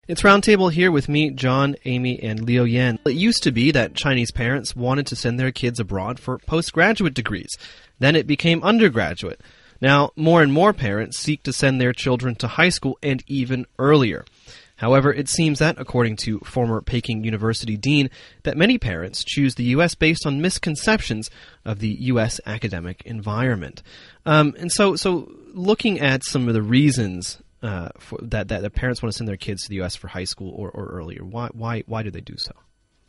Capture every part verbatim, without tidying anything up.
It's Roundtable here with me, John, Amy, and Liu Yan. It used to be that Chinese parents wanted to send their kids abroad for postgraduate degrees. Then it became undergraduate. Now, more and more parents seek to send their children to high school and even earlier. However, it seems that, according to former Peking University dean, that many parents choose the U S based on misconceptions of the U S academic environment. Um, and so, so looking at some of the reasons uh, for, that, that the parents want to send their kids to the U S for high school or, or earlier, why, why, why do they do so?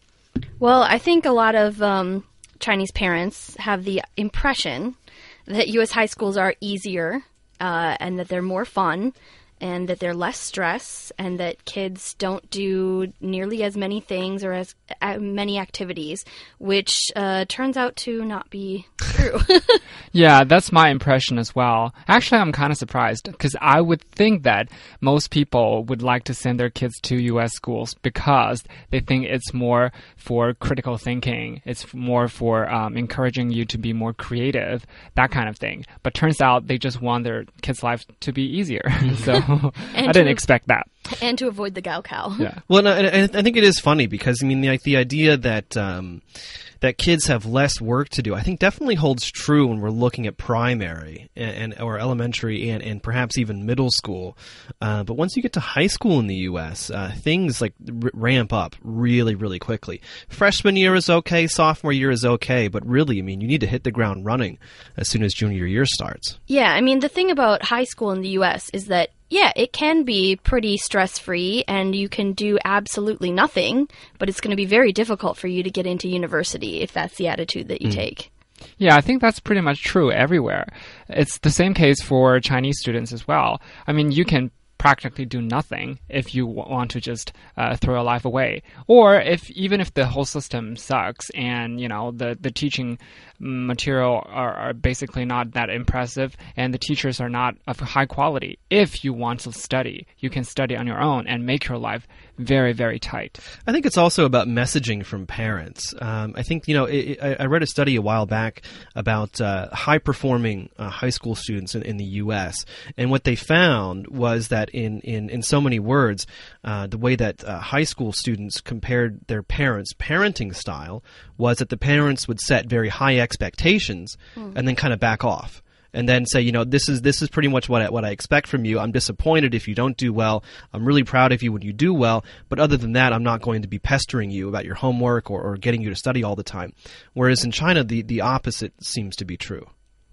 Well, I think a lot of um, Chinese parents have the impression that U S high schools are easier uh, and that they're more fun, and that they're less stress, and that kids don't do nearly as many things or as uh, many activities, which uh, turns out to not be true. Yeah, that's my impression as well. Actually, I'm kind of surprised because I would think that most people would like to send their kids to U S schools because they think it's more for critical thinking. It's more for um, encouraging you to be more creative, that kind of thing. But turns out they just want their kids' life to be easier. So I didn't to, expect that. And to avoid the Gaokao. Yeah. Well, no, I, I think it is funny because, I mean, like the idea that um, that kids have less work to do, I think definitely holds true when we're looking at primary and, and or elementary and, and perhaps even middle school. Uh, but once you get to high school in the U S, uh, things like r- ramp up really, really quickly. Freshman year is okay, sophomore year is okay, but really, I mean, you need to hit the ground running as soon as junior year starts. Yeah, I mean, the thing about high school in the U S is that yeah, it can be pretty stress-free, and you can do absolutely nothing, but it's going to be very difficult for you to get into university if that's the attitude that you mm. take. Yeah, I think that's pretty much true everywhere. It's the same case for Chinese students as well. I mean, you can practically do nothing if you want to just uh, throw your life away. Or if even if the whole system sucks and, you know, the, the teaching material are, are basically not that impressive and the teachers are not of high quality, if you want to study, you can study on your own and make your life very, very tight. I think it's also about messaging from parents. Um, I think, you know, it, it, I read a study a while back about uh, high-performing uh, high school students in, in the U S, and what they found was that in, in, in so many words, uh, the way that uh, high school students compared their parents' parenting style was that the parents would set very high expectations mm. and then kind of back off. And then say, you know, this is this is pretty much what I, what I expect from you. I'm disappointed if you don't do well. I'm really proud of you when you do well. But other than that, I'm not going to be pestering you about your homework or, or getting you to study all the time. Whereas in China, the, the opposite seems to be true.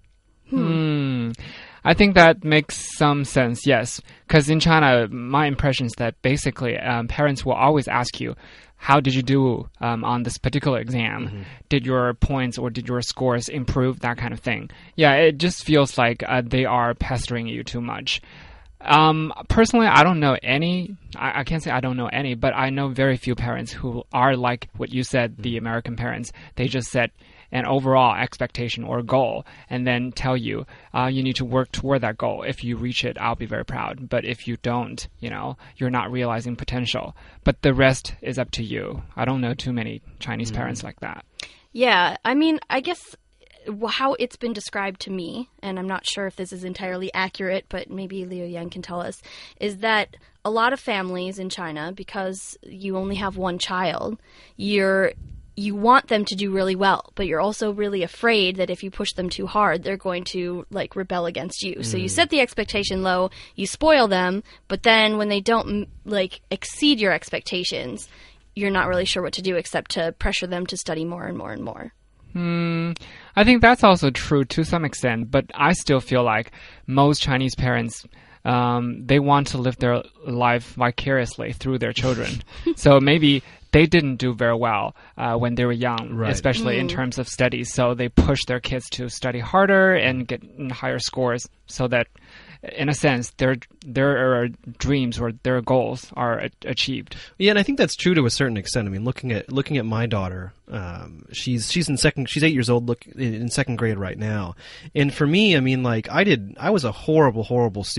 Hmm. I think that makes some sense, yes. Because in China, my impression is that basically um, parents will always ask you, how did you do um, on this particular exam? Mm-hmm. Did your points or did your scores improve? That kind of thing. Yeah, it just feels like uh, they are pestering you too much. Um, personally, I don't know any, I, I can't say I don't know any, but I know very few parents who are like what you said, the American parents. They just set an overall expectation or goal and then tell you uh, you need to work toward that goal. If you reach it, I'll be very proud. But if you don't, you know, you're not realizing potential. But the rest is up to you. I don't know too many Chinese mm-hmm. parents like that. Yeah, I mean, I guess how it's been described to me, and I'm not sure if this is entirely accurate, but maybe Liu Yan can tell us, is that a lot of families in China, because you only have one child, you're you want them to do really well, but you're also really afraid that if you push them too hard, they're going to like rebel against you. Mm. So you set the expectation low, you spoil them, but then when they don't like exceed your expectations, you're not really sure what to do except to pressure them to study more and more and more. Hmm. I think that's also true to some extent, but I still feel like most Chinese parents, um, they want to live their life vicariously through their children. So maybe they didn't do very well uh, when they were young, right. especially mm. in terms of studies. So they push their kids to study harder and get higher scores so that, in a sense, their their dreams or their goals are a- achieved. Yeah, and I think that's true to a certain extent. I mean, looking at looking at my daughter, um, she's she's in second, she's eight years old, look in second grade right now. And for me, I mean, like I did, I was a horrible, horrible student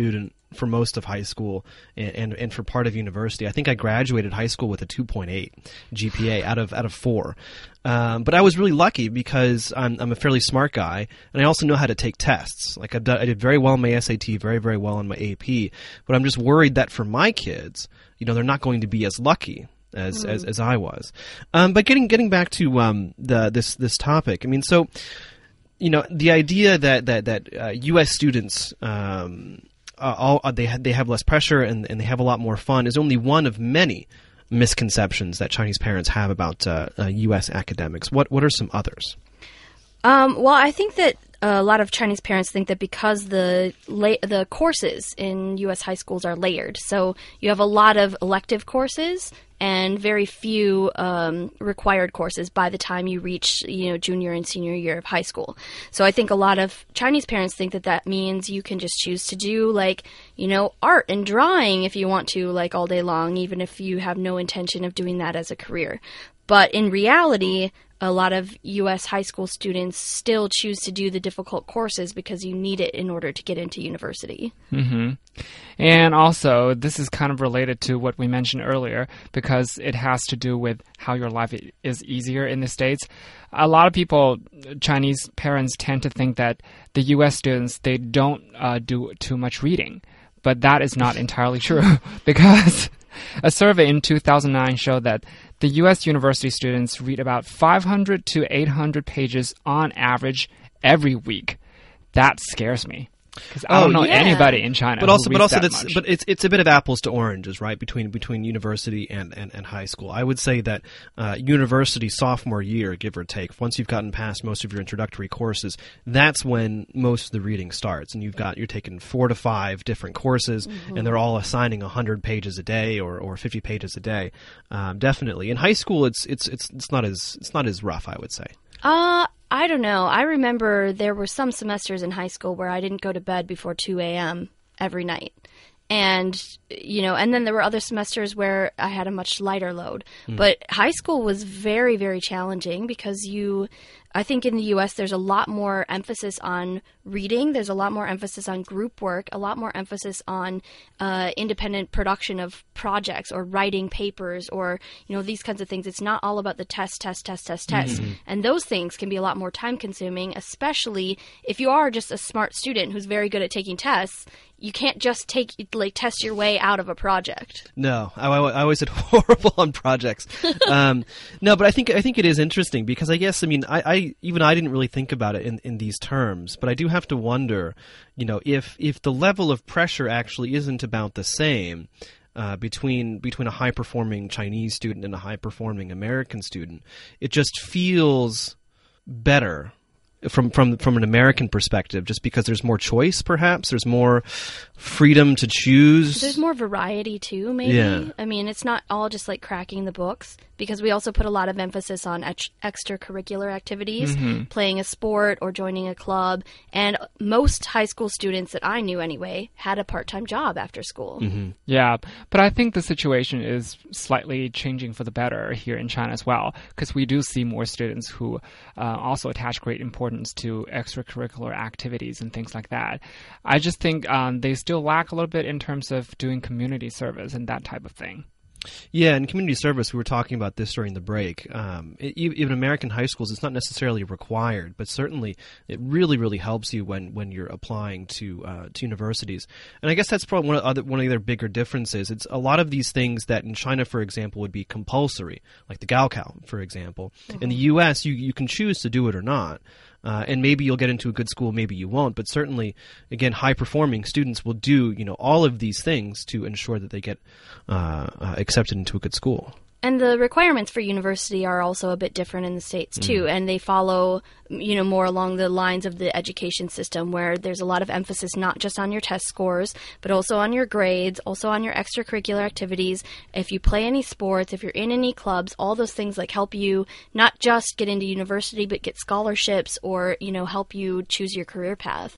for most of high school and, and, and for part of university. I think I graduated high school with a two point eight G P A out of out of four. Um, but I was really lucky because I'm, I'm a fairly smart guy, and I also know how to take tests. Like I've done, I did very well on my S A T, very, very well on my A P. But I'm just worried that for my kids, you know, they're not going to be as lucky as mm. as, as I was. Um, but getting getting back to um, the this this topic, I mean, so you know, the idea that that that uh, U S students um, uh, all uh, they ha- they have less pressure and and they have a lot more fun is only one of many misconceptions that Chinese parents have about uh, uh, U S academics. What what are some others? Um, well, I think that a lot of Chinese parents think that because the la- the courses in U S high schools are layered, so you have a lot of elective courses and very few um, required courses by the time you reach, you know, junior and senior year of high school. So I think a lot of Chinese parents think that that means you can just choose to do, like, you know, art and drawing if you want to, like, all day long, even if you have no intention of doing that as a career. But in reality, a lot of U S high school students still choose to do the difficult courses because you need it in order to get into university. Mm-hmm. And also, this is kind of related to what we mentioned earlier because it has to do with how your life is easier in the States. A lot of people, Chinese parents, tend to think that the U S students, they don't uh, do too much reading. But that is not entirely true because a survey in two thousand nine showed that the U S university students read about five hundred to eight hundred pages on average every week. That scares me. Because I don't oh, know yeah. anybody in China. But who also, but reads also, that that's much. but it's it's a bit of apples to oranges, right? Between between university and, and, and high school, I would say that uh, university sophomore year, give or take, once you've gotten past most of your introductory courses, that's when most of the reading starts, and you've got you're taking four to five different courses, mm-hmm. and they're all assigning a hundred pages a day or, or fifty pages a day. Um, definitely, in high school, it's it's it's it's not as it's not as rough, I would say. Uh, I don't know. I remember there were some semesters in high school where I didn't go to bed before two a.m. every night. And, you know, and then there were other semesters where I had a much lighter load. Mm. But high school was very, very challenging because you, I think in the U S there's a lot more emphasis on reading. There's a lot more emphasis on group work, a lot more emphasis on uh, independent production of projects or writing papers or, you know, these kinds of things. It's not all about the test, test, test, test, test. Mm-hmm. And those things can be a lot more time consuming, especially if you are just a smart student who's very good at taking tests. You can't just take like test your way out of a project. No, I, I always did horrible on projects. um, no, but I think I think it is interesting because I guess I mean I, I even I didn't really think about it in, in these terms, but I do have to wonder, you know, if if the level of pressure actually isn't about the same uh, between between a high performing Chinese student and a high performing American student. It just feels better from from from an American perspective, just because there's more choice, perhaps there's more freedom to choose. There's more variety too, maybe. Yeah. I mean, it's not all just like cracking the books, because we also put a lot of emphasis on ex- extracurricular activities, mm-hmm. playing a sport or joining a club. And most high school students that I knew anyway had a part-time job after school. Mm-hmm. Yeah, but I think the situation is slightly changing for the better here in China as well, because we do see more students who uh, also attach great importance to extracurricular activities and things like that. I just think um, they still lack a little bit in terms of doing community service and that type of thing. Yeah, in community service, we were talking about this during the break. Um, it, even American high schools, it's not necessarily required, but certainly it really, really helps you when, when you're applying to uh, to universities. And I guess that's probably one of, other, one of the other bigger differences. It's a lot of these things that in China, for example, would be compulsory, like the Gaokao, for example. Mm-hmm. In the U S, you, you can choose to do it or not. Uh, and maybe you'll get into a good school, maybe you won't. But certainly, again, high-performing students will do, you know, all of these things to ensure that they get uh, uh, accepted into a good school. And the requirements for university are also a bit different in the States, too. Mm. And they follow, you know, more along the lines of the education system, where there's a lot of emphasis not just on your test scores, but also on your grades, also on your extracurricular activities. If you play any sports, if you're in any clubs, all those things like help you not just get into university, but get scholarships or, you know, help you choose your career path.